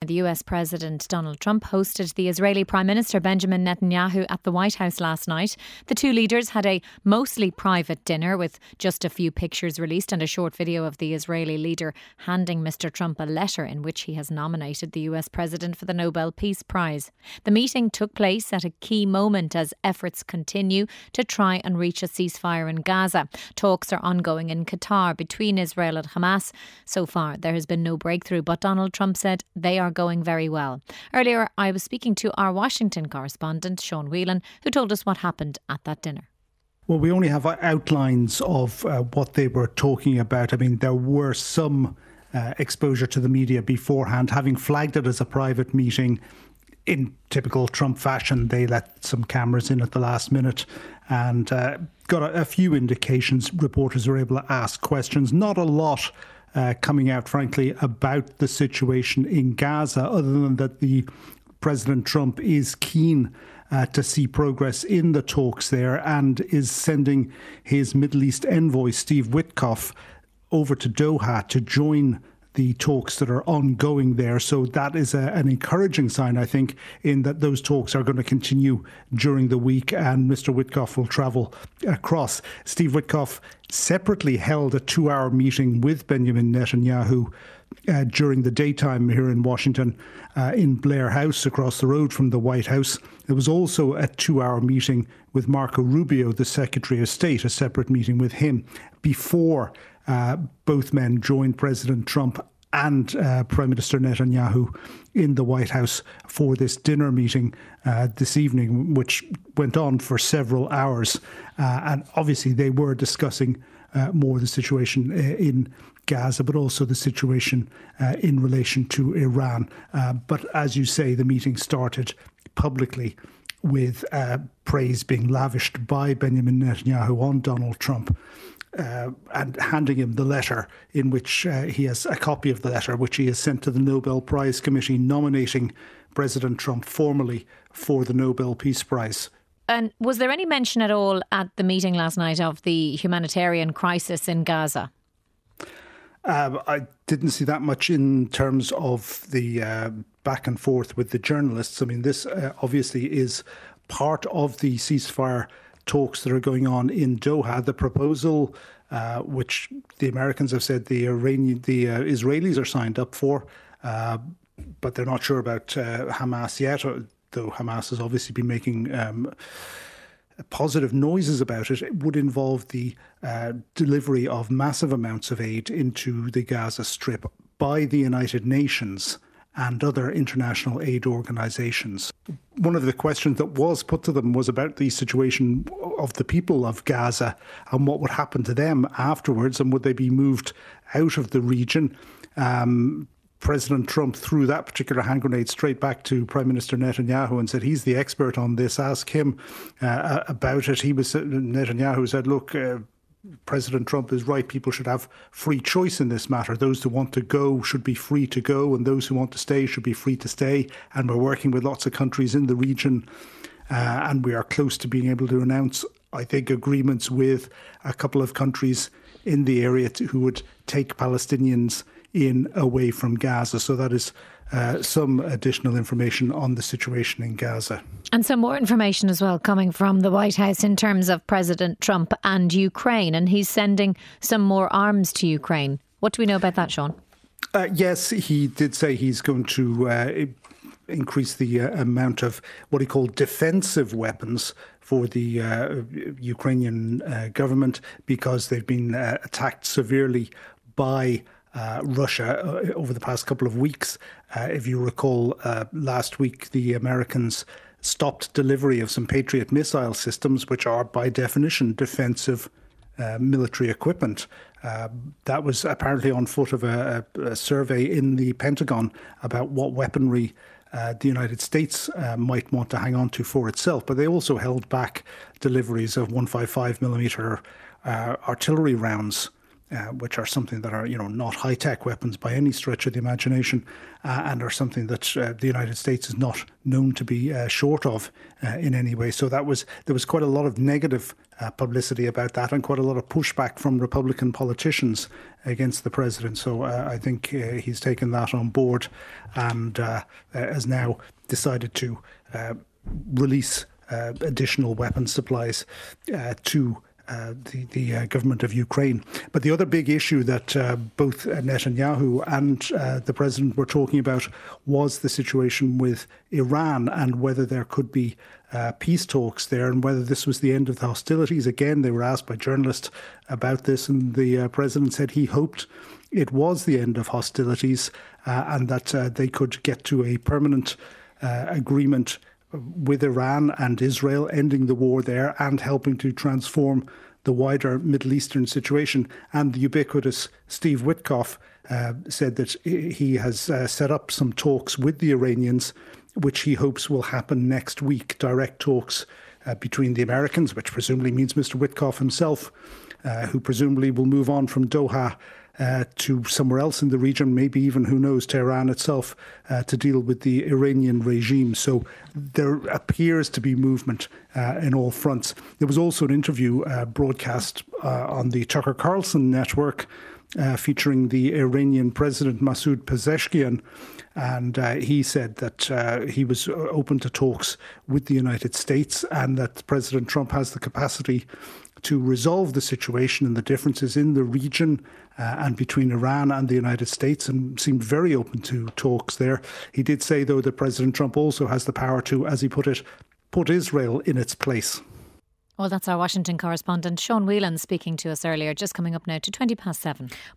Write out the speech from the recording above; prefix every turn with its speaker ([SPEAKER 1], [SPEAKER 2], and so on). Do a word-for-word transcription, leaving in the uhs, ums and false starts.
[SPEAKER 1] The U S President Donald Trump hosted the Israeli Prime Minister Benjamin Netanyahu at the White House last night. The two leaders had a mostly private dinner with just a few pictures released and a short video of the Israeli leader handing Mister Trump a letter in which he has nominated the U S President for the Nobel Peace Prize. The meeting took place at a key moment as efforts continue to try and reach a ceasefire in Gaza. Talks are ongoing in Qatar between Israel and Hamas. So far, there has been no breakthrough, but Donald Trump said they are going very well. Earlier, I was speaking to our Washington correspondent, Sean Whelan, who told us what happened at that dinner.
[SPEAKER 2] Well, we only have outlines of uh, what they were talking about. I mean, there were some uh, exposure to the media beforehand, having flagged it as a private meeting. In typical Trump fashion, they let some cameras in at the last minute and uh, got a, a few indications. Reporters were able to ask questions. Not a lot uh, coming out, frankly, about the situation in Gaza, other than that the President Trump is keen uh, to see progress in the talks there and is sending his Middle East envoy, Steve Witkoff, over to Doha to join the talks that are ongoing there. So that is a, an encouraging sign, I think, in that those talks are going to continue during the week and Mister Witkoff will travel across. Steve Witkoff separately held a two-hour meeting with Benjamin Netanyahu uh, during the daytime here in Washington uh, in Blair House across the road from the White House. There was also a two-hour meeting with Marco Rubio, the Secretary of State, a separate meeting with him before Uh, both men joined President Trump and uh, Prime Minister Netanyahu in the White House for this dinner meeting uh, this evening, which went on for several hours. Uh, and obviously they were discussing uh, more the situation uh, in Gaza, but also the situation uh, in relation to Iran. Uh, but as you say, the meeting started publicly with uh, praise being lavished by Benjamin Netanyahu on Donald Trump. Uh, and handing him the letter in which uh, he has a copy of the letter which he has sent to the Nobel Prize Committee nominating President Trump formally for the Nobel Peace Prize.
[SPEAKER 1] And was there any mention at all at the meeting last night of the humanitarian crisis in Gaza?
[SPEAKER 2] Uh, I didn't see that much in terms of the uh, back and forth with the journalists. I mean, this uh, obviously is part of the ceasefire talks that are going on in Doha. The proposal, uh, which the Americans have said the Iranian, the uh, Israelis are signed up for, uh, but they're not sure about uh, Hamas yet, though Hamas has obviously been making um, positive noises about it. It would involve the uh, delivery of massive amounts of aid into the Gaza Strip by the United Nations and other international aid organisations. One of the questions that was put to them was about the situation of the people of Gaza and what would happen to them afterwards, and would they be moved out of the region. Um, President Trump threw that particular hand grenade straight back to Prime Minister Netanyahu and said he's the expert on this. Ask him uh, about it. He was Netanyahu said, look, uh, President Trump is right. People should have free choice in this matter. Those who want to go should be free to go, and those who want to stay should be free to stay. And we're working with lots of countries in the region, uh, and we are close to being able to announce, I think, agreements with a couple of countries in the area to, who would take Palestinians in away from Gaza. So that is uh, some additional information on the situation in Gaza.
[SPEAKER 1] And some more information as well coming from the White House in terms of President Trump and Ukraine, and he's sending some more arms to Ukraine. What do we know about that, Sean?
[SPEAKER 2] Uh, yes, he did say he's going to uh, increase the uh, amount of what he called defensive weapons for the uh, Ukrainian uh, government, because they've been uh, attacked severely by Uh, Russia uh, over the past couple of weeks. Uh, if you recall, uh, last week the Americans stopped delivery of some Patriot missile systems, which are by definition defensive uh, military equipment. Uh, that was apparently on foot of a, a, a survey in the Pentagon about what weaponry uh, the United States uh, might want to hang on to for itself. But they also held back deliveries of one fifty-five millimeter uh, artillery rounds uh, which are something that are, you know, not high-tech weapons by any stretch of the imagination, uh, and are something that uh, the United States is not known to be uh, short of uh, in any way. So that was there was quite a lot of negative uh, publicity about that, and quite a lot of pushback from Republican politicians against the president. So uh, I think uh, he's taken that on board, and uh, has now decided to uh, release uh, additional weapons supplies uh, to Uh, the, the uh, government of Ukraine. But the other big issue that uh, both Netanyahu and uh, the president were talking about was the situation with Iran, and whether there could be uh, peace talks there, and whether this was the end of the hostilities. Again, they were asked by journalists about this, and the uh, president said he hoped it was the end of hostilities, uh, and that uh, they could get to a permanent uh, agreement with Iran and Israel, ending the war there and helping to transform the wider Middle Eastern situation. And the ubiquitous Steve Witkoff uh, said that he has uh, set up some talks with the Iranians, which he hopes will happen next week, direct talks uh, between the Americans, which presumably means Mister Witkoff himself, uh, who presumably will move on from Doha Uh, to somewhere else in the region, maybe even, who knows, Tehran itself, uh, to deal with the Iranian regime. So there appears to be movement uh, in all fronts. There was also an interview uh, broadcast uh, on the Tucker Carlson network uh, featuring the Iranian president, Masoud Pezeshkian, and uh, he said that uh, he was open to talks with the United States, and that President Trump has the capacity to resolve the situation and the differences in the region uh, and between Iran and the United States, and seemed very open to talks there. He did say, though, that President Trump also has the power to, as he put it, put Israel in its place.
[SPEAKER 1] Well, that's our Washington correspondent, Sean Whelan, speaking to us earlier, just coming up now to twenty past seven.